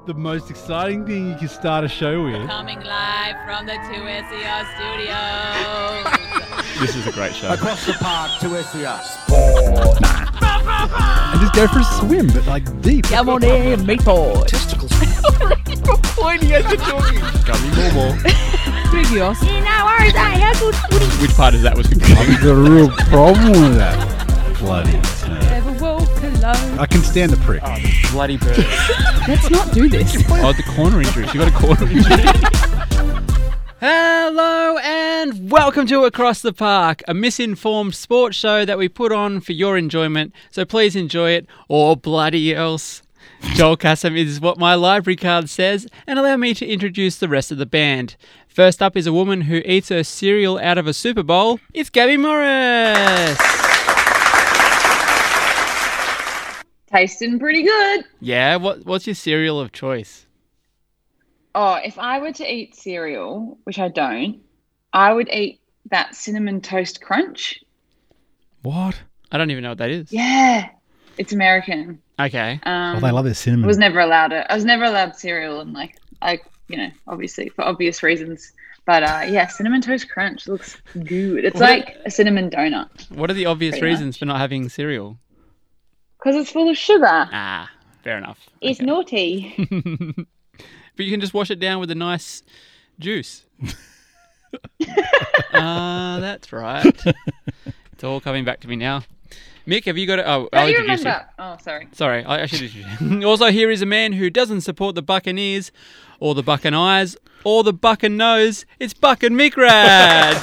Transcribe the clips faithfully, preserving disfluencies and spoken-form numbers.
The most exciting thing you can start a show with. Coming live from the two S E R studios. This is a great show. Across the park, two S E R. Sport. And just go for a swim, but like deep. Come on in, meat boy. Testicles. Pointing at the talking. Gummy more. Trivios. No worries, I have good footy. Which part of that was confusing? I've got a real problem with that. Bloody turd. Never walk alone. I can stand the prick. Oh, bloody bird. Let's not do this. Oh, the corner injury. She got a corner injury. Hello and welcome to Across the Park, a misinformed sports show that we put on for your enjoyment. So please enjoy it or bloody else. Joel Kassam is what my library card says, and allow me to introduce the rest of the band. First up is a woman who eats her cereal out of a Super Bowl. It's Gabby Morris. Tasting pretty good. Yeah, what what's your cereal of choice? Oh, if I were to eat cereal, which I don't, I would eat that Cinnamon Toast Crunch. What? I don't even know what that is. Yeah, it's American. Okay. Um, Oh, they love their I cinnamon. was never allowed it. I was never allowed cereal, and like, I, you know, obviously for obvious reasons. But uh, yeah, Cinnamon Toast Crunch looks good. It's What- like a cinnamon donut What are the obvious Pretty reasons much. for not having cereal? because it's full of sugar. Ah, fair enough. It's Okay. naughty. But you can just wash it down with a nice juice. Ah, that's right. It's all coming back to me now. Mick, have you got it? Oh, I'll Don't you introduce you. remember? Oh, sorry. Sorry, I, I should introduce you. Also, here is a man who doesn't support the Buccaneers, or the Buccaneers, or the Buccaneers. It's Buck and Mick Rad.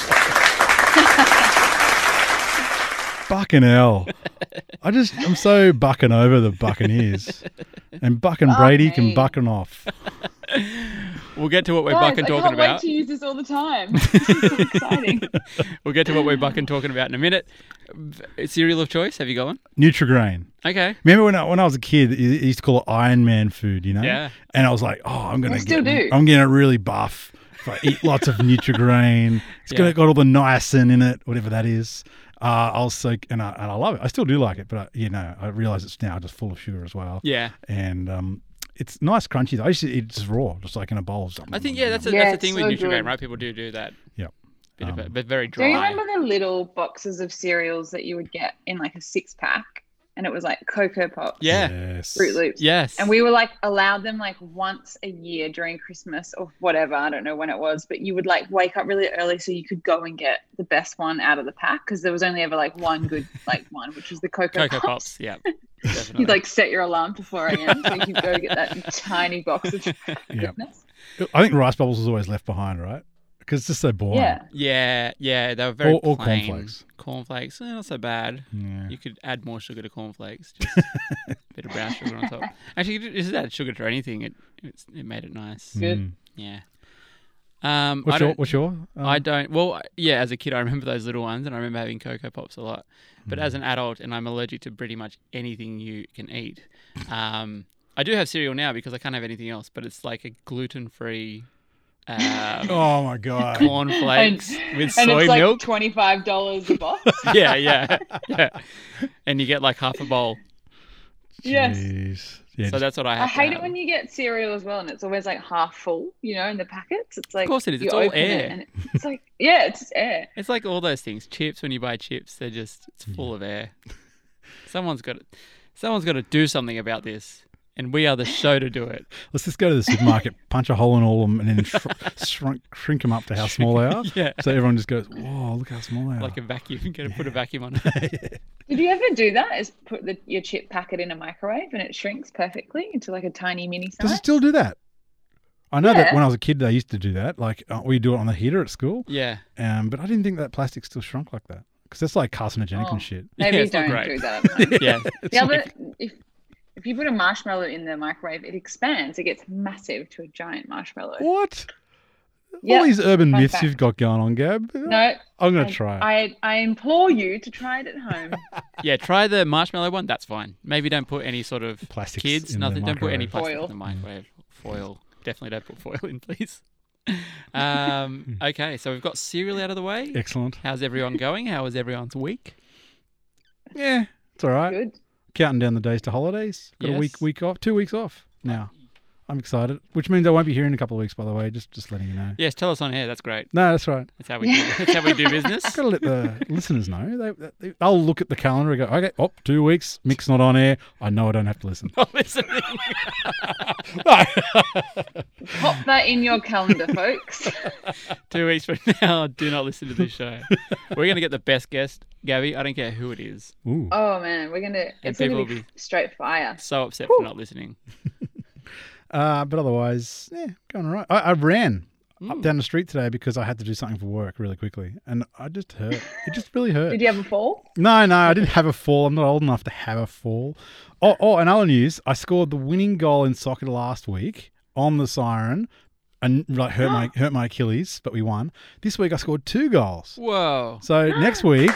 Bucking hell. I just, I'm so bucking over the Buccaneers. And Buck and Fuck Brady me. can bucking off. We'll get to what we're Guys, bucking I talking can't about. wait to use this all the time. This is so exciting. We'll get to what we're bucking talking about in a minute. V- Cereal of choice, have you got one? Nutrigrain. Okay. Remember when I, when I was a kid, you you used to call it Iron Man food, you know? Yeah. And I was like, oh, I'm going I to still get, do. I'm getting really buff. If I eat lots of Nutrigrain. It's Yeah. got, got all the niacin in it, whatever that is. Uh, I was so, and I, and I love it. I still do like it, but I, you know, I realize it's now just full of sugar as well. Yeah. And um, it's nice, crunchy. though. I used to eat it just raw, just like in a bowl or something. I think, yeah, that's, a, Yeah, that's the thing it's with so Nutrigrain, good. right? People do do that. Yep. Bit of Um, it, but very Do you dry. remember the little boxes of cereals that you would get in like a six pack? And it was like Cocoa Pops, Yeah. Yes. Fruit Loops. Yes. And we were like allowed them like once a year during Christmas or whatever. I don't know when it was, but you would like wake up really early so you could go and get the best one out of the pack because there was only ever like one good like one, which was the Cocoa, Cocoa Pops. Pops, yeah. Definitely. You'd like set your alarm to four a.m. so you could go get that tiny box of Yep. goodness. I think Rice Bubbles was always left behind, right? Because it's just so boring. Yeah. Yeah, yeah, they were very Or- or plain. cornflakes. Cornflakes, eh, not so bad. Yeah. You could add more sugar to cornflakes, just a bit of brown sugar on top. Actually, you could just add sugar to anything. It it's, it made it nice. Good. Mm. Yeah. Um, What's I your, don't, what's your? Um, I don't. Well, yeah, as a kid, I remember those little ones, and I remember having Cocoa Pops a lot. But Mm. as an adult, and I'm allergic to pretty much anything you can eat. Um, I do have cereal now because I can't have anything else. But it's like a gluten-free um, Oh my god. cornflakes with And soy it's like milk. twenty-five dollars a box. yeah, yeah, yeah. And you get like half a bowl. Yes. Jeez. Yeah, So just- that's what I have. I to hate have. it when you get cereal as well, and it's always like half full, you know, in the packets. It's like, Of course it is. you It's all open it air. and it's like, yeah, it's just air. It's like all those things. Chips. When you buy chips, they're just it's full of air. Someone's got to, someone's got to do something about this, and we are the show to do it. Let's just go to the supermarket, punch a hole in all of them, and then shr- shrink, shrink them up to how small they are. Yeah. So everyone just goes, "Whoa, look how small they are!" Like a vacuum. You got to put a vacuum on it. Did you ever do that? Is put the, your chip packet in a microwave and it shrinks perfectly into like a tiny mini Does it size? still do that? I know that Yeah. when I was a kid, they used to do that. Like uh, we do it on the heater at school. Yeah. Um, but I didn't think that plastic still shrunk like that because that's like carcinogenic Oh. and shit. Maybe Yeah, it's not don't great. do that. at home. Yeah. The other, if if you put a marshmallow in the microwave, it expands. It gets massive to a giant marshmallow. What? Yeah, All these urban fun myths fact. you've got going on, Gab. No, I'm gonna I, try it. I I implore you to try it at home. Yeah. Try the marshmallow one. That's fine. Maybe don't put any sort of Plastics kids. in the Nothing. Don't put any microwave. plastic Foil. in the microwave. Foil. Definitely don't put foil in, please. Um, okay, so we've got cereal out of the way. Excellent. How's everyone going? How was everyone's week? Yeah, it's all right. Good. Counting down the days to holidays. Got a Yes. week week off, two weeks off now. I'm excited, which means I won't be here in a couple of weeks, by the way, just just letting you know. Yes, tell us on air. That's great. No, that's right. That's how we do, that's how we do business. Got to let the listeners know. They, they, they'll look at the calendar and go, okay, oh, two weeks, Mick's not on air. I know I don't have to listen. Not listening. Pop that in your calendar, folks. Two weeks from now, do not listen to this show. We're going to get the best guest, Gabby. I don't care who it is. Ooh. Oh man, we're gonna. It's gonna people be, will be- straight fire. So upset for not listening. Uh, but otherwise, yeah, going all right. I, I ran Mm. up down the street today because I had to do something for work really quickly, and I just hurt. It just really hurt. Did you have a fall? No, no, I didn't have a fall. I'm not old enough to have a fall. Oh, oh, and other news, I scored the winning goal in soccer last week on the siren and like hurt my hurt my Achilles, but we won. This week I scored two goals. Whoa. So next week,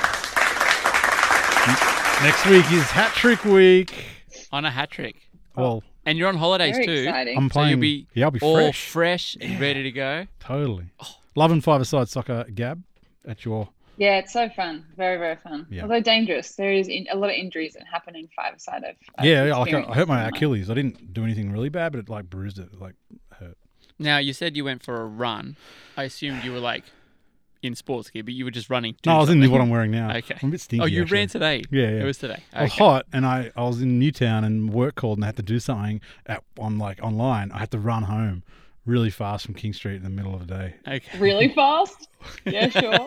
next week is hat trick week. On a hat trick. Well, And you're on holidays Very too. exciting. I'm So playing. you'll be yeah, I'll be all fresh. fresh and ready to go. Totally. Love and five-a-side soccer, Gab, at your. Yeah, it's so fun. Very, very fun. Yeah. Although dangerous. There is in, a lot of injuries that happen in five-a-side. I've, I've Yeah, yeah, like I, I experienced hurt my in Achilles. I didn't do anything really bad, but it like bruised it, it, like hurt. Now, you said you went for a run. I assumed you were like in sports gear, but you were just running. to No, I was in something. what I'm wearing now. Okay. I'm a bit stinky. Oh, you actually. ran today? Yeah, yeah. It was today. I was Okay. hot, and I, I was in Newtown, and work called, and I had to do something at on like online. I had to run home really fast from King Street in the middle of the day. Okay. Really fast? Yeah, sure.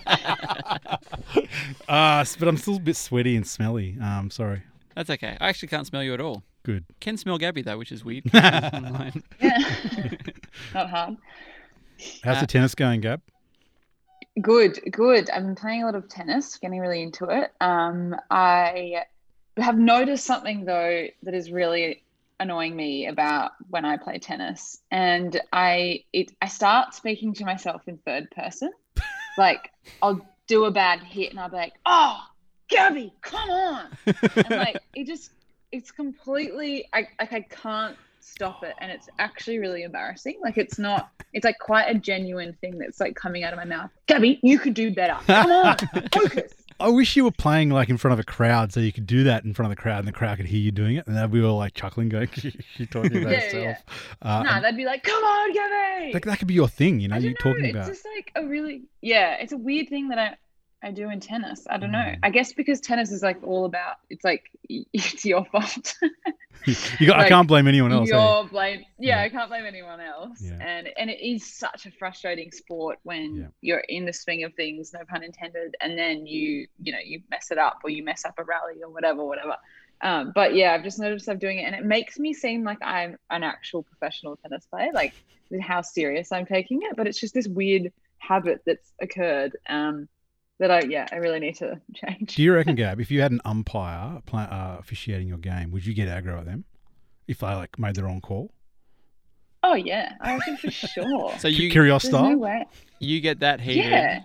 Uh, s- but I'm still a bit sweaty and smelly. Um, sorry. That's okay. I actually can't smell you at all. Good. Can smell Gabby though, which is weird. Online. Yeah. Not hard. How's Uh, the tennis going, Gab? Good, good. I've been playing a lot of tennis, getting really into it. Um, I have noticed something though that is really annoying me about when I play tennis, and I it I start speaking to myself in third person. Like I'll do a bad hit and I'll be like, "Oh, Gabby, come on!" And like it just it's completely I like I can't stop it, and it's actually really embarrassing. Like it's not. It's like quite a genuine thing that's like coming out of my mouth. Gabby, you could do better. Come on, focus. I wish you were playing like in front of a crowd, so you could do that in front of the crowd, and the crowd could hear you doing it, and they'd be all like chuckling, going, "You're talking about Yeah, yourself." yeah. Uh, No, and they'd be like, "Come on, Gabby." that, that could be your thing, you know. I You don't know. talking It's about. just like a really yeah. It's a weird thing that I I do in tennis. I don't know. Mm. I guess because tennis is like all about. It's like it's your fault. You got, I like, can't blame anyone else. eh? Your blame. Yeah, Yeah. I can't blame anyone else. Yeah. And and it is such a frustrating sport when Yeah. you're in the swing of things, no pun intended, and then you you know you mess it up or you mess up a rally or whatever, whatever. Um, but yeah, I've just noticed I'm doing it, and it makes me seem like I'm an actual professional tennis player, like how serious I'm taking it. But it's just this weird habit that's occurred. Um, that I yeah I really need to change. Do you reckon, Gab, if you had an umpire play, uh, officiating your game, would you get aggro at them if they like made the wrong call? Oh yeah, I reckon for sure. So you Curious There's no style? way. you get that heated. Yeah.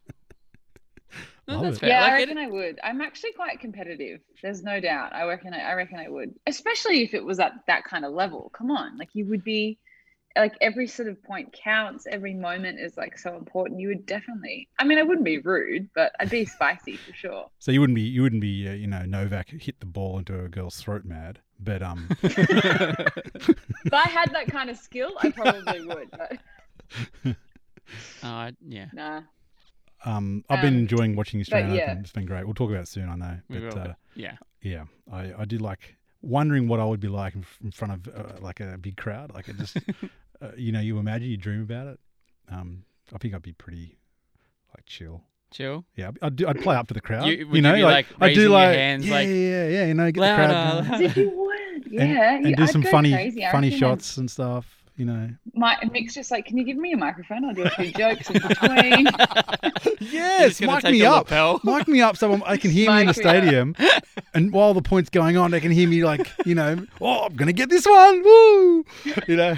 No, Love that's it. fair. Yeah, Like, I it- reckon I would. I'm actually quite competitive. There's no doubt. I reckon. I, I reckon I would, especially if it was at that kind of level. Come on, like you would be, like every sort of point counts. Every moment is like so important. You would definitely. I mean, I wouldn't be rude, but I'd be spicy for sure. So you wouldn't be, you wouldn't be, uh, you know, Novak hit the ball into a girl's throat mad, but um, If I had that kind of skill, I probably would. But Uh, yeah. nah. um, I've been Um, enjoying watching Australian yeah. Open. It's been great. We'll talk about it soon, I know. We But will. uh, Yeah. yeah, I, I did like wondering what I would be like in, f- in front of uh, like a big crowd. Like it just, uh, you know, you imagine, you dream about it. Um, I think I'd be pretty like chill. Chill. Yeah, I'd, I'd, do, I'd play up to the crowd. You- You, would you know, be, like, like, I raising do your like hands, yeah, like, yeah, yeah, yeah. You know, get louder, the crowd going. As if you would, yeah. and, you- and do I'd some go funny, crazy. I funny reckon I'd- shots and stuff. You know. My Mick's just like, can you give me a microphone? I'll do a few jokes in between. Yes, just gonna mic take me the up. lapel. Mic me up so I'm, I can hear me in the Mic me up. stadium. And while the point's going on, they can hear me like, you know, oh, I'm going to get this one. Woo! You know.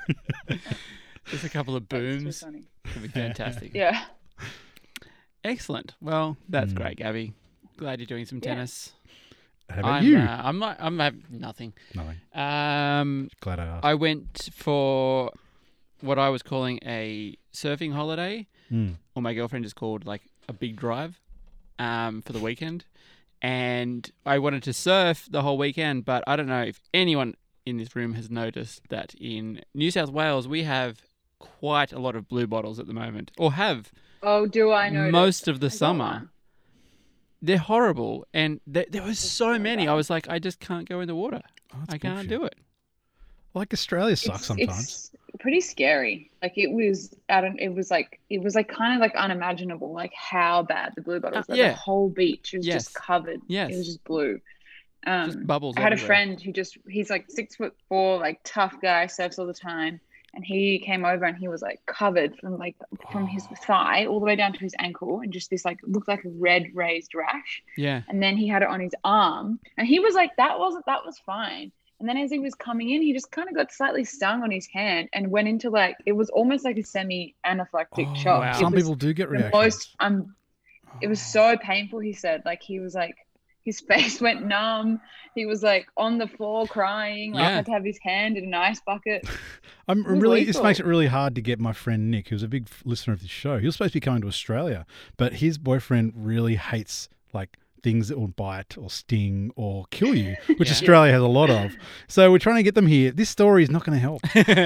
Just a couple of That's booms. so funny. It'd be fantastic. Yeah. Excellent. Well, that's Mm. great, Gabby. Glad you're doing some Yeah. tennis. How about I'm, you? Uh, I'm not. I'm have nothing. Nothing. Um, Glad I asked. I went for what I was calling a surfing holiday, Mm. or my girlfriend just called like a big drive, um, for the weekend, and I wanted to surf the whole weekend, but I don't know if anyone in this room has noticed that in New South Wales we have quite a lot of blue bottles at the moment, or have Oh, do I know? most of the I got summer. one. They're horrible, and there, there was so so many. bad. I was like, I just can't go in the water. Oh, that's I can't bullshit. do it. Like Australia sucks It's, sometimes. it's pretty scary. Like it was, I don't. It was like it was like kind of like unimaginable, like how bad the blue bottles. Uh, Like yeah. the whole beach was Yes. just covered. Yes. It was just blue. Um, Just bubbles I had a everywhere. friend who just he's like six foot four, like tough guy, surfs all the time, and he came over and he was like covered from like from his Oh. thigh all the way down to his ankle, and just this like looked like a red raised rash. Yeah. And then he had it on his arm, and he was like, that wasn't that was fine. And then as he was coming in, he just kind of got slightly stung on his hand and went into like it was almost like a semi anaphylactic Oh, shock. wow. It Some was people do get the reactions. most um it was so painful, he said. Like he was like his face went numb. He was like on the floor crying. Like Yeah. had to have his hand in an ice bucket. I'm It was really. This lethal. makes it really hard to get my friend Nick, who's a big f- listener of this show. He was supposed to be coming to Australia, but his boyfriend really hates like things that will bite or sting or kill you, which Yeah. Australia has a lot of. So we're trying to get them here. This story is not going to help.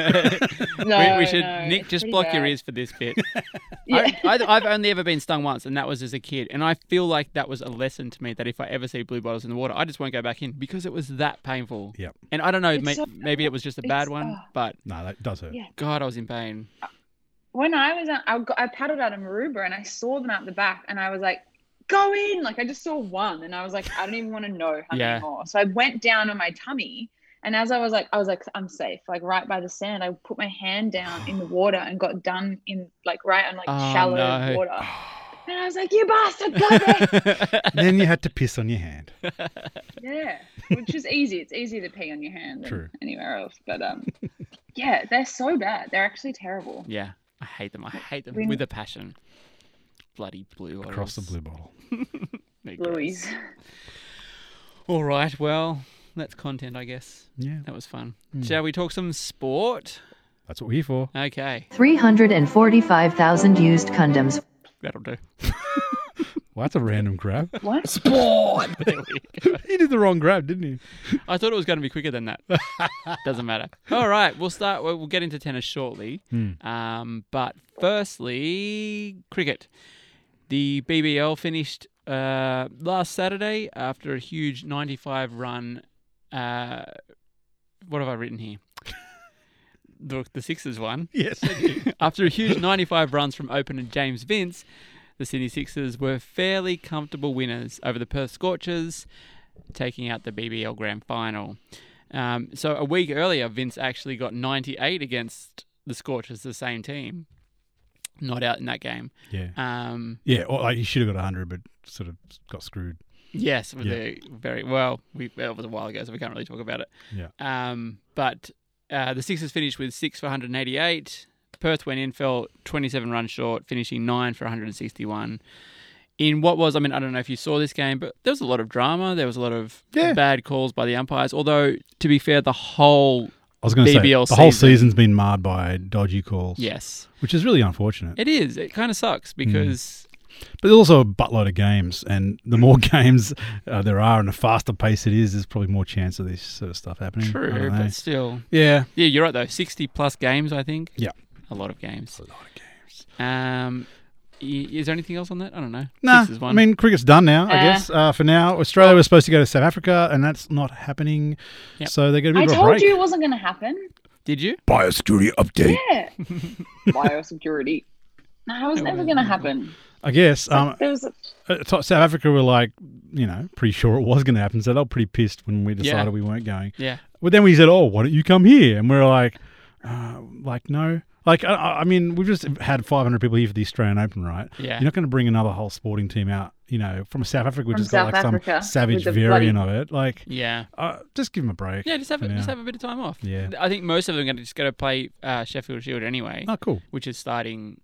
No, we, we should, no, Nick, it's just pretty block your bad. ears for this bit. Yeah. I, I, I've only ever been stung once, and that was as a kid. And I feel like that was a lesson to me that if I ever see blue bottles in the water, I just won't go back in because it was that painful. Yep. And I don't know, It's may, so maybe it was just a bad It's- one, oh. but No, that does hurt. Yeah. God, I was in pain. When I was at, I, got, I paddled out of Maroubra and I saw them out the back and I was like, go in. Like I just saw one and I was like, I don't even want to know how Yeah. many more. So I went down on my tummy, and as I was like, I was like, I'm safe. Like right by the sand, I put my hand down in the water and got done in like right on like Oh, shallow no. water. And I was like, you bastard, go there. Then you had to piss on your hand. Yeah, which is easy. It's easy to pee on your hand than True. anywhere else. But um, yeah, they're so bad. They're actually terrible. Yeah, I hate them. I hate them We- with a passion. Bloody blue Across the bottles. blue bottle. They're gross. Blueies. All right, well, that's content, I guess. Yeah, That was fun. Mm. Shall we talk some sport? that's what we're here for. Okay, three hundred forty-five thousand used condoms. that'll do. Well, that's a random grab. What? There we go. He did the wrong grab, didn't he? I thought it was going to be quicker than that. Doesn't matter. All right, we'll start. We'll we'll get into tennis shortly. Hmm. Um, but firstly, cricket. The B B L finished uh, last Saturday after a huge ninety-five run. Uh, what have I written here? The, the Sixers won. Yes. After a huge ninety-five runs from opener James Vince, the Sydney Sixers were fairly comfortable winners over the Perth Scorchers, taking out the B B L Grand Final. Um, so a week earlier, Vince actually got ninety-eight against the Scorchers, the same team. Not out in that game. Yeah. Um, Yeah, or like he should have got one hundred, but sort of got screwed. yes, with Yeah. the very well. We well, it was a while ago, so we can't really talk about it. Yeah. Um, but uh, the Sixers finished with six for one hundred eighty-eight. Perth went in, fell twenty-seven runs short, finishing nine for one hundred sixty-one. In what was, I mean, I don't know if you saw this game, but there was a lot of drama. There was a lot of Yeah. bad calls by the umpires. Although, to be fair, the whole I was going to say, B B L the whole season. season's been marred by dodgy calls. yes, Which is really unfortunate. it is. It kind of sucks because But there's also a buttload of games, and the more games uh, there are and the faster pace it is, there's probably more chance of this sort of stuff happening. I true, don't know. but still, Yeah. yeah, you're right though. Sixty plus games, I think. Yeah. a lot of games. A lot of games. Um, i- is there anything else on that? I don't know. Nah, Sixers I won. mean, cricket's done now, I Uh, guess, uh, for now. Australia was supposed to go to South Africa, and that's not happening. Yep. So they're going to I be a told break. you it wasn't going to happen. did you? Biosecurity update. Yeah. Biosecurity. No, it was No, never no, going to no. happen. I guess. Um, There was a, uh, South Africa were like, you know, pretty sure it was going to happen, so they were pretty pissed when we decided Yeah. we weren't going. Yeah. But then we said, "Oh, why don't you come here?" And we were like, uh, "Like, no." Like, I, I mean, we've just had five hundred people here for the Australian Open, right? Yeah. You're not going to bring another whole sporting team out, you know, from South Africa, which From has got South like Africa, some savage with the variant of it. Like, Yeah. uh, just give them a break. Yeah, just have for a, now. just have a bit of time off. Yeah. I think most of them are going to just go to play uh, Sheffield Shield anyway, Oh, cool. which is starting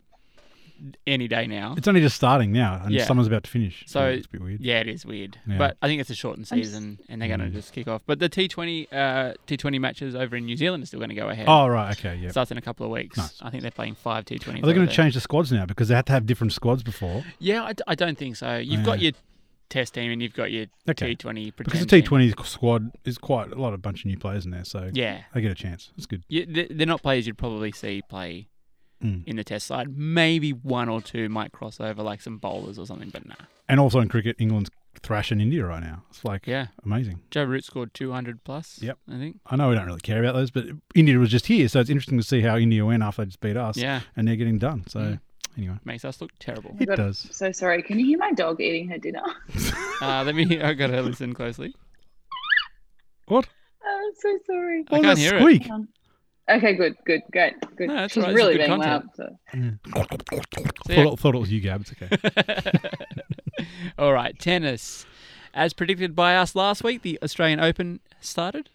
any day now. It's only just starting now, and Yeah. summer's about to finish. So, it's a bit weird. Yeah, it is weird, Yeah. but I think it's a shortened I'm s- season, and they're going to Mm. just kick off. But the T twenty uh, T twenty matches over in New Zealand are still going to go ahead. Oh, right. Okay. Yeah. Starts in a couple of weeks. Nice. I think they're playing five T twenties. Are they going over to there. change the squads now because they had to have different squads before? Yeah, I, d- I don't think so. You've got Yeah. your test team and you've got your Okay. T twenty Because pretend the T team. twenty squad is quite a lot of bunch of new players in there, so Yeah. they get a chance. It's good. You, they- they're not players you'd probably see play Mm. in the test side. Maybe one or two might cross over, like some bowlers or something, but nah. And also in cricket, England's thrashing India right now. It's like Yeah. amazing. Joe Root scored two hundred plus, Yep. I think. I know we don't really care about those, but India was just here, so it's interesting to see how India went after they just beat us, Yeah. and they're getting done. So Mm. anyway, Makes us look terrible. it God, does. So sorry. Can you hear my dog eating her dinner? Uh, let me, I got to listen closely. What? I'm so sorry. I What can't was hear that it. squeak? Um, okay, good, good, great, good. No, that's She's all right, it's really good being content. loud. So. So, yeah. Thought, thought it was you, Gab. It's okay. All right, tennis. As predicted by us last week, the Australian Open started.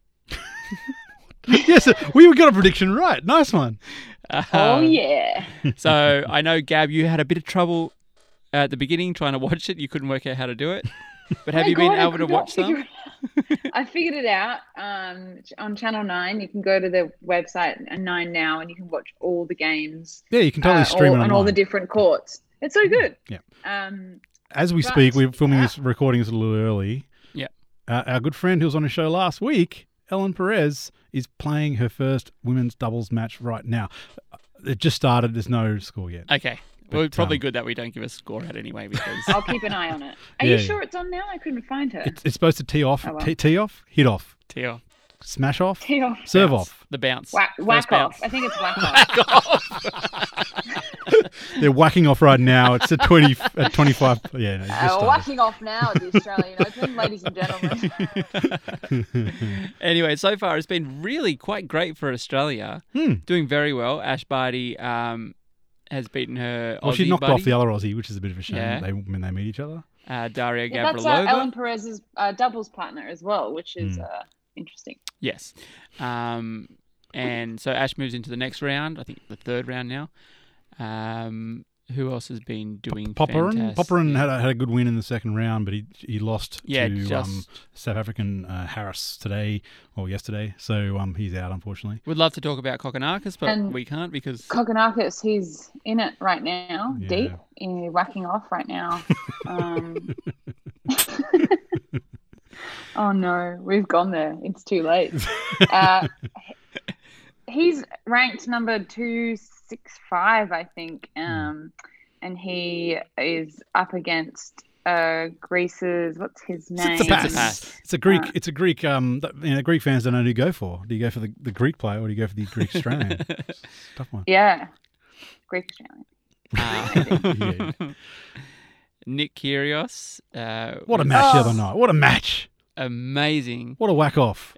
Yes, we got a prediction right. Nice one. Oh Um, yeah. So I know, Gab, you had a bit of trouble at the beginning trying to watch it. You couldn't work out how to do it. But have My you been God, I able to could not watch some? figure it out. I figured it out um, on Channel nine. You can go to the website at Nine Now, and you can watch all the games Yeah, you can totally uh, stream all, it on all the online. different courts. It's so good. Yeah. Um, As we But- speak, we're filming Yeah. this, recording this a little early. Yeah. Uh, our good friend who was on the show last week, Ellen Perez, is playing her first women's doubles match right now. It just started. There's no score yet. Okay. Well, But, it's probably um, good that we don't give a score out anyway because I'll keep an eye on it. Are Yeah, you yeah. sure it's on now? I couldn't find her. It's, it's supposed to tee off, Oh, well. tee, tee off, hit off, Teo, smash off, Tee off. serve bounce. off. The bounce. Whack, First whack bounce. off. I think it's whack off. They're whacking off right now. It's at twenty, at twenty-five. Yeah, no, it's just Uh, started. whacking off now at the Australian Open, ladies and gentlemen. Anyway, so far it's been really quite great for Australia. Hmm. Doing very well. Ash Barty um, has beaten her Well, Aussie she knocked buddy, off the other Aussie, which is a bit of a shame. Yeah. They, when they meet each other. uh, Daria Yeah, that's uh, Gavrilova. Ellen Perez's uh, doubles partner as well, which is Hmm. uh, interesting. Yes. Um, and so Ash moves into the next round. I think the third round now. Um, who else has been doing Popperin. fantastic? Popperin had a, had a good win in the second round, but he he lost Yeah, to just- um, South African uh, Harris today or yesterday. So um, he's out, unfortunately. Would love to talk about Kokonakis, but And- we can't because Kokonakis, he's in it right now, Yeah. deep, in whacking off right now. Um, oh no, we've gone there. It's too late. Uh, he's ranked number two six five, I think, um, and he is up against uh, Greece's. What's his name? Tsitsipas. Tsitsipas. It's a Greek. Uh, It's a Greek. Um, that, you know, Greek fans don't know who to go for. Do you go for the, the Greek player or do you go for the Greek Australian? It's a tough one. Yeah, Greek Australian. uh, Yeah. Nick Kyrgios. Uh, What a was match the Oh. other night. What a match. amazing. What a whack off.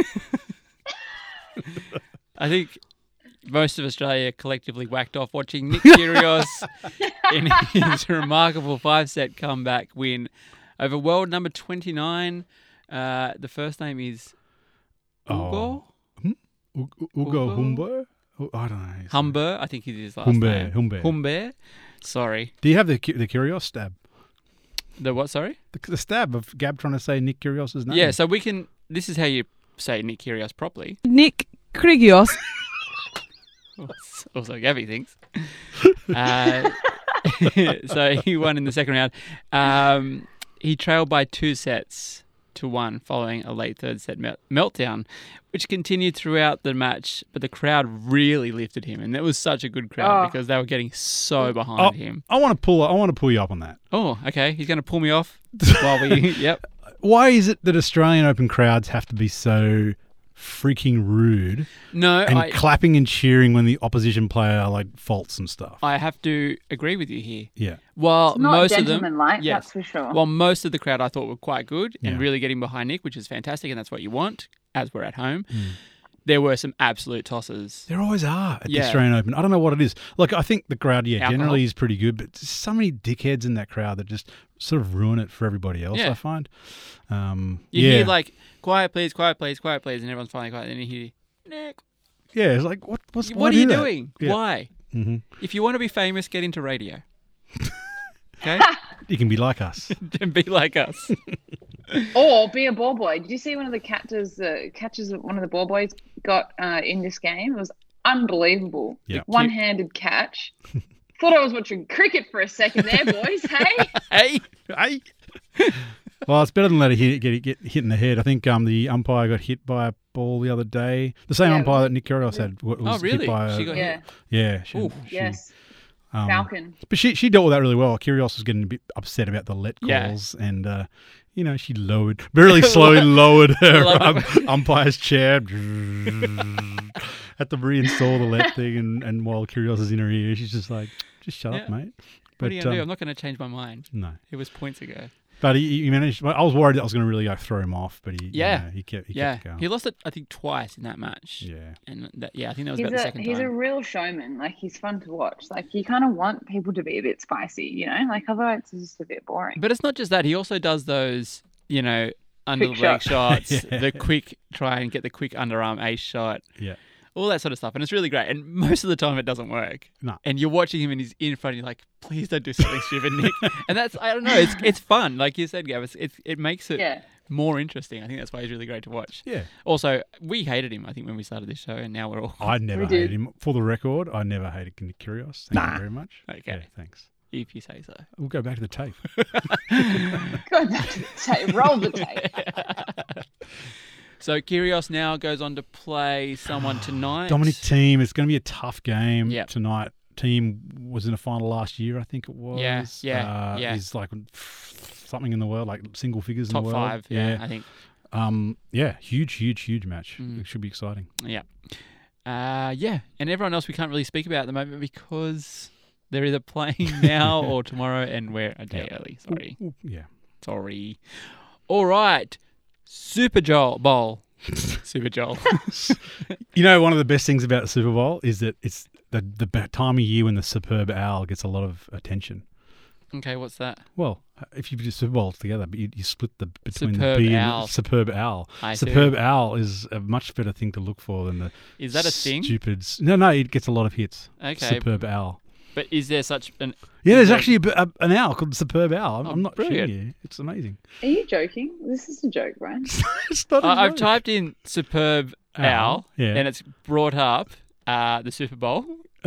I think most of Australia collectively whacked off watching Nick Kyrgios in his remarkable five-set comeback win over world number twenty-nine. Uh, the first name is Ugo Oh. U- U- Ugo Ugo? Humber? Oh, I don't know. He's- Humber. I think it is his last Humber, name. Humber. Humber. Sorry. Do you have the Ki- the Kyrgios stab? The what? Sorry. The, the stab of Gab trying to say Nick Kyrgios' name. Yeah. So we can. This is how you say Nick Kyrgios properly. Nick Kyrgios. Also, Gabby thinks. Uh, so he won in the second round. Um, he trailed by two sets to one following a late third set melt- meltdown, which continued throughout the match. But the crowd really lifted him, and it was such a good crowd Oh. because they were getting so behind Oh, him. I want to pull. I want to pull you up on that. Oh, okay. He's going to pull me off while we. Yep. Why is it that Australian Open crowds have to be so freaking rude No, and I. clapping and cheering when the opposition player like faults and stuff? I have to agree with you here. Yeah. While Not most of them, gentlemanlike, yes. that's for sure. While most of the crowd I thought were quite good and Yeah. really getting behind Nick, which is fantastic, and that's what you want as we're at home. Mm. There were some absolute tosses. There always are at Yeah. the Australian Open. I don't know what it is. Like, I think the crowd, yeah, Alcohol. generally is pretty good, but there's so many dickheads in that crowd that just sort of ruin it for everybody else, Yeah. I find. Um, You yeah. hear like, quiet please, quiet please, quiet please, and everyone's finally quiet, and then you hear, Nick, yeah, it's like, what, what's, what are you do that? doing? Yeah. Why? hmm If you want to be famous, get into radio. Okay? You can be like us. And be like us. Or be a ball boy. Did you see one of the catches, uh, catches that one of the ball boys got uh, in this game? It was unbelievable. Yeah. One-handed catch. Thought I was watching cricket for a second there, boys. Hey, Hey, Hey, Well, it's better than let it hit, get get hit in the head. I think um the umpire got hit by a ball the other day. The same Yeah, it umpire was- that Nick Kyrgios had was Oh, really? hit by a, She got Yeah. hit. yeah. She, Ooh. she- Yes. um, Falcon. But she she dealt with that really well. Kyrgios was getting a bit upset about the let Yeah. calls, and uh, you know she lowered, very slowly lowered her Love um, umpire's chair. Had to reinstall the let thing, and, and while Kyrgios is in her ear, she's just like, just shut up, Yeah. mate. What are you going to do? um, I'm not going to change my mind. no. It was points ago. But he, he managed. I was worried that I was going to really go throw him off, but he Yeah. you know, he kept he Yeah. kept going. He lost it, I think, twice in that match. yeah. And that, yeah, I think that was He's about the a second he's time. a real showman. Like he's fun to watch. Like you kind of want people to be a bit spicy, you know. Like otherwise it's just a bit boring. But it's not just that. He also does those, you know, under Quick the leg shot. shots, Yeah. the quick try and get the quick underarm ace shot, Yeah. all that sort of stuff. And it's really great. And most of the time it doesn't work. No. And you're watching him and he's in front. And you're like, please don't do something stupid, Nick. And that's, I don't know, it's it's fun. Like you said, Gav, it's, it's, it makes it Yeah. more interesting. I think that's why he's really great to watch. Yeah. Also, we hated him, I think, when we started this show. And now we're all, I never We hated did. him. For the record, I never hated Nick Kyrgios. Thank you very much. Okay. Yeah, thanks. if you say so. We'll go back to the tape. Go back to the tape. Roll the tape. So Kyrgios now goes on to play someone tonight. Dominic Thiem. It's going to be a tough game Yep. tonight. Thiem was in a final last year, I think it was. Yeah, yeah, uh, yeah. He's like something in the world, like single figures Top in the world. five, yeah, I think. Um, yeah, huge, huge, huge match. Mm. It should be exciting. Yeah. Uh, yeah. And everyone else we can't really speak about at the moment because they're either playing now or tomorrow and we're a day Yeah. early. Sorry. Ooh, ooh, yeah. Sorry. All right. Super Joel Bowl. Super Joel. You know, one of the best things about the Super Bowl is that it's the the ba- time of year when the superb owl gets a lot of attention. Okay, what's that? Well, if you do Super Bowls together, but you, you split the between Superb the B owl. and superb owl. I see. Superb owl is a much better thing to look for than the Is that a thing? Stupid. s- No, no, it gets a lot of hits. Okay. Superb owl. But is there such an... Yeah, there's is there- actually a, b- a- an owl called Superb Owl. I'm, Oh, I'm not brilliant. shitting you. It's amazing. Are you joking? This is a joke, right? It's not a I I've joke. typed in superb owl, Owl, yeah. and it's brought up uh, the Super Bowl.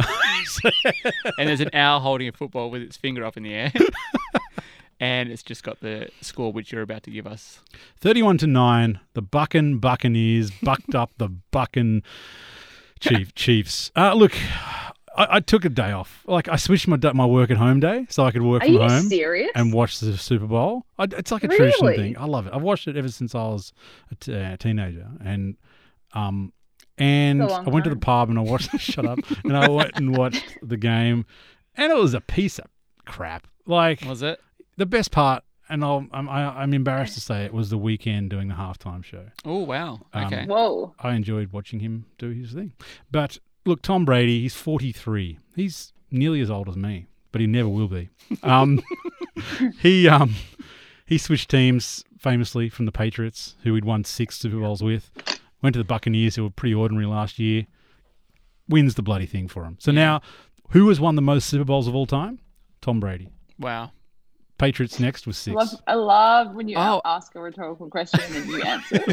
And there's an owl holding a football with its finger up in the air. And it's just got the score which you're about to give us. thirty-one to nine. The Buckin Buccaneers bucked up the Buckin Chief Chiefs. Uh, look, I, I took a day off. Like I switched my da- my work at home day so I could work Are from you home serious? and watch the Super Bowl. I, it's like a traditional Really? thing. I love it. I've watched it ever since I was a, t- a teenager, and um, and It's a long I went to the time. pub and I watched. Shut up. And I went and watched the game, and it was a piece of crap. Like Was it? the best part, and I'll, I'm I, I'm embarrassed to say it was the weekend doing the halftime show. Oh, wow. Um, Okay. Whoa. I enjoyed watching him do his thing. But look, Tom Brady, he's forty-three. He's nearly as old as me, but he never will be. Um, he um, he switched teams famously from the Patriots, who he'd won six Super Bowls with, went to the Buccaneers, who were pretty ordinary last year, wins the bloody thing for him. So now, who has won the most Super Bowls of all time? Tom Brady. Wow. Patriots next was I six. love, I love when you Oh. ask a rhetorical question and you answer.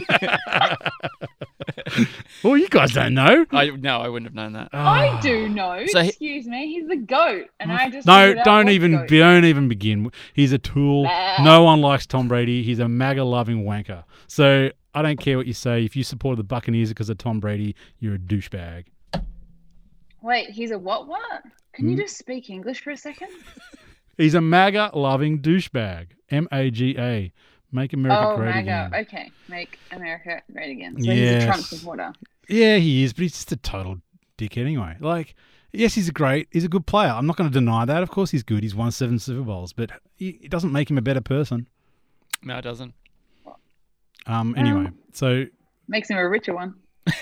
Well, you guys don't know. I No, I wouldn't have known that. I do know. So he- Excuse me. He's the goat, and I just No, figured out don't what even goat. don't even begin. He's a tool. Nah. No one likes Tom Brady. He's a MAGA loving wanker. So I don't care what you say. If you support the Buccaneers because of Tom Brady, you're a douchebag. Wait, he's a what? What? Can you Hmm? just speak English for a second? He's a MAGA loving douchebag. M A G A. Make America oh, great MAGA. again. Okay, make America great again. So he's Yes. a Trump supporter. Yeah, he is, but he's just a total dick anyway. Like, yes, he's a great, he's a good player. I'm not going to deny that. Of course, he's good. He's won seven Super Bowls, but he, it doesn't make him a better person. No, it doesn't. Um. Anyway, so Makes him a richer one.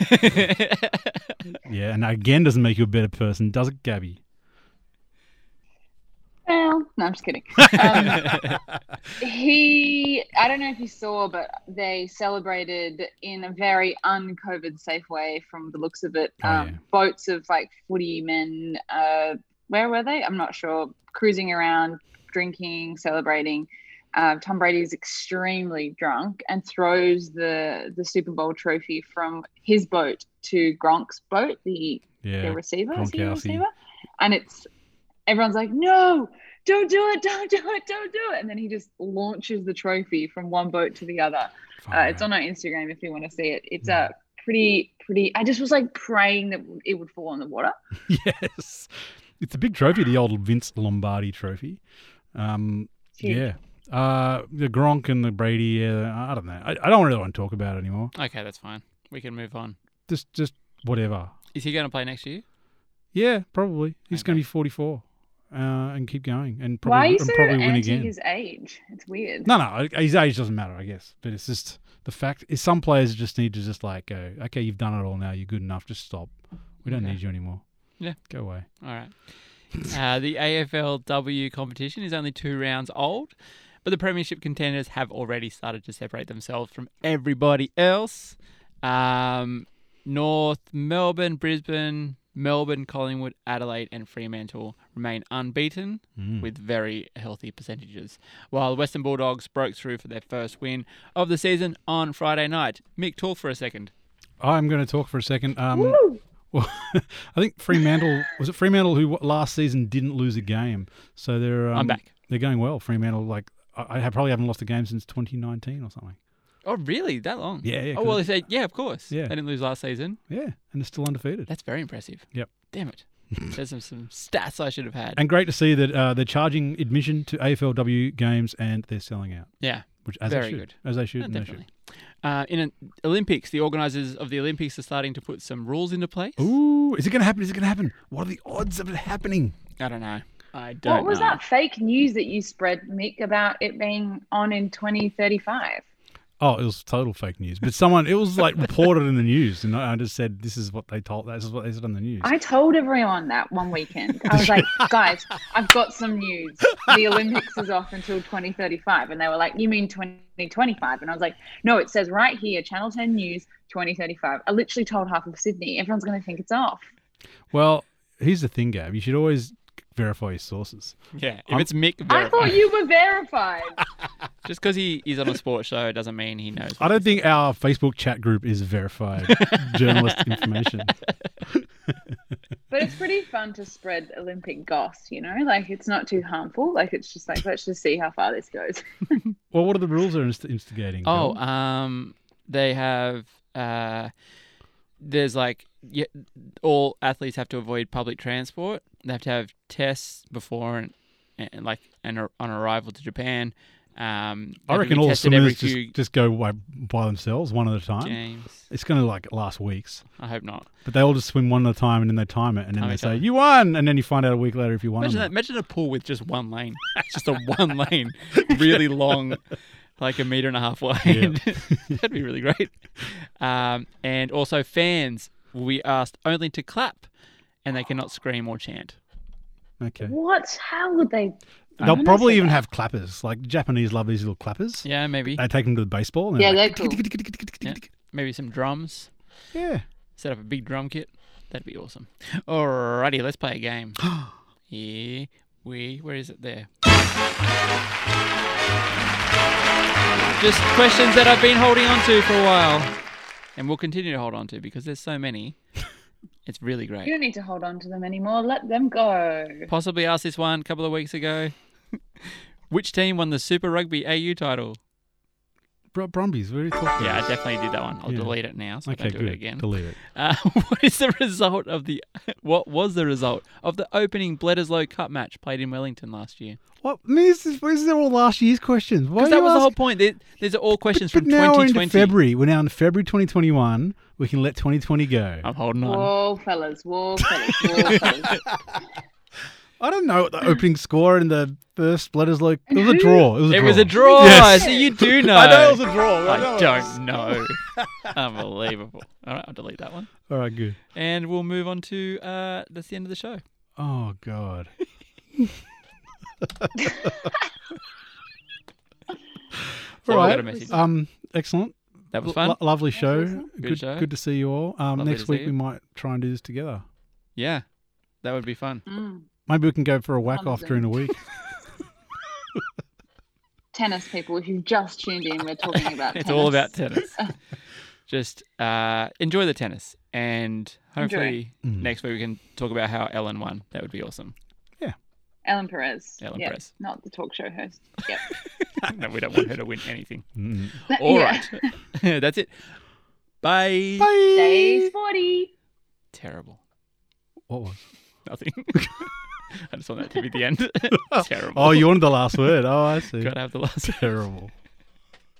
yeah, and again, doesn't make you a better person, does it, Gabby? Well, no, I'm just kidding. Um, he, I don't know if you saw, but they celebrated in a very un-COVID safe way from the looks of it. Oh, Um, yeah. Boats of like footy men, uh, where were they? I'm not sure. Cruising around, drinking, celebrating. Uh, Tom Brady's extremely drunk and throws the, the Super Bowl trophy from his boat to Gronk's boat, the Yeah. the receiver, is he the Gronkowski. receiver? And it's everyone's like, no, don't do it, don't do it, don't do it. And then he just launches the trophy from one boat to the other. Uh, it's on our Instagram if you want to see it. It's a uh, pretty, pretty. I just was like praying that it would fall in the water. Yes. It's a big trophy, the old Vince Lombardi trophy. Um, yeah. Uh, the Gronk and the Brady, uh, I don't know. I, I don't really want to talk about it anymore. Okay, that's fine. We can move on. Just just whatever. Is he going to play next year? Yeah, probably. He's Okay. going to be forty-four uh, and keep going. and probably, Why are you and so probably win anti again. his age? It's weird. No, no, his age doesn't matter, I guess. But it's just the fact is some players just need to just like go, okay, you've done it all now. You're good enough. Just stop. We don't Okay. need you anymore. Yeah. Go away. All right. Uh, the A F L W competition is only two rounds old, but the premiership contenders have already started to separate themselves from everybody else. Um, North Melbourne, Brisbane, Melbourne, Collingwood, Adelaide and Fremantle remain unbeaten Mm. with very healthy percentages, while the Western Bulldogs broke through for their first win of the season on Friday night. Mick, talk for a second. I'm going to talk for a second. Um, Woo! well, I think Fremantle was it Fremantle who last season didn't lose a game, so they're um, I'm back. They're going well. Fremantle, like I, I probably haven't lost a game since twenty nineteen or something. Oh, really? That long? Yeah, yeah. Oh, well, they 'cause say, yeah, of course. Yeah. They didn't lose last season. it- yeah, and they're still undefeated. That's very impressive. Yep. Damn it. There's some, some stats I should have had. And great to see that uh, they're charging admission to A F L W games and they're selling out, yeah, which as Very they should, good. as they should, oh, and they definitely. Uh, in an Olympics, the organisers of the Olympics are starting to put some rules into place. should. Ooh, is it going to happen? Is it going to happen? What are the odds of it happening? I don't know. I don't What was know. that fake news that you spread, Mick, about it being on in twenty thirty-five? Oh, it was total fake news. But someone, it was like reported in the news, and I I just said, "This is what they told. This is what they said on the news." I told everyone that one weekend. I was like, guys, I've got some news. The Olympics is off until twenty thirty-five. And they were like, you mean twenty twenty-five? And I was like, no, it says right here, Channel ten News, twenty thirty-five. I literally told half of Sydney. Everyone's going to think it's off. Well, here's the thing, Gab. You should always verify your sources. Yeah, if I'm- it's Mick, I thought verified. you were verified. Just because he, he's on a sports show doesn't mean he knows. I don't think our Facebook chat group is verified journalist information. But it's pretty fun to spread Olympic goss, you know? Like, it's not too harmful. Like, it's just like, let's just see how far this goes. Well, what are the rules they're inst- instigating? Oh, Bill? um, they have. Uh, there's like yeah, all athletes have to avoid public transport. They have to have tests before and, and like and on arrival to Japan. Um, they I have to reckon be all the tested every swimmers just, few just go by, by themselves, one at a time. games. It's going to like last weeks. I hope not. But they all just swim one at a time and then they time it and then Time they each say, other. you won! And then you find out a week later if you won Imagine or that. not. Imagine a pool with just one lane. Just a one lane, really long, like a meter and a half wide. Yeah. That'd be really great. Um, and also, fans will be asked only to clap, and they cannot scream or chant. Okay. What? How would they? They'll Honestly, probably even that- have clappers. Like Japanese love these little clappers. Yeah, maybe. They take them to the baseball. And Yeah, they're they're like, cool. Yeah. Maybe some drums. Yeah. Set up a big drum kit. That'd be awesome. Alrighty, let's play a game. Here we. Where is it? There. Just questions that I've been holding on to for a while, and will continue to hold on to because there's so many. It's really You great. don't need to hold on to them anymore. Let them go. Possibly asked this one a couple of weeks ago. Which team won the Super Rugby A U title? Br- Brumbies, we already talked about Yeah, I this. definitely did that one. I'll Yeah. delete it now so Okay, I don't do good. it again. Delete it. Uh, what is the result of the? What was the result of the opening Bledisloe Cup match played in Wellington last year? What? I mean, this is, these are all last year's questions. Why Because are that you was the whole asking- point. They- These are all questions But from now we're twenty into twenty. February. We're now in February twenty twenty-one. We can let twenty twenty go. I'm holding on. Whoa, fellas. Whoa, fellas. Whoa, fellas. I don't know what the opening score in the first Bledisloe. It was a Who- draw. It was a It draw. was a draw. Yes. So you do know. I know it was a draw. I know. don't know. Unbelievable. All right, I'll delete that one. All right, good. And we'll move on to, uh, that's the end of the show. Oh God. So All I right. got a message. Um, excellent. That was Lo- fun. lovely show. awesome. Good Good, show. good to see you all. Um, Lovely next to see week you. we might try and do this together. Yeah, that would be fun. Mm. Maybe we can go for a whack off Amazing. during the week. Tennis people, if you've just tuned in, we're talking about It's tennis. all about tennis. Just uh, enjoy the tennis. And hopefully Enjoy. Mm. next week we can talk about how Ellen won. That would be awesome. Ellen Perez. Ellen Yep, Perez. not the talk show host. Yep. No, we don't want her to win anything. Mm. All Yeah. right. That's it. Bye. Bye. Stay sporty. Terrible. What was? Nothing. I just want that to be the end. Terrible. Oh, you wanted the last word. Oh, I see. Gotta have the last Terrible.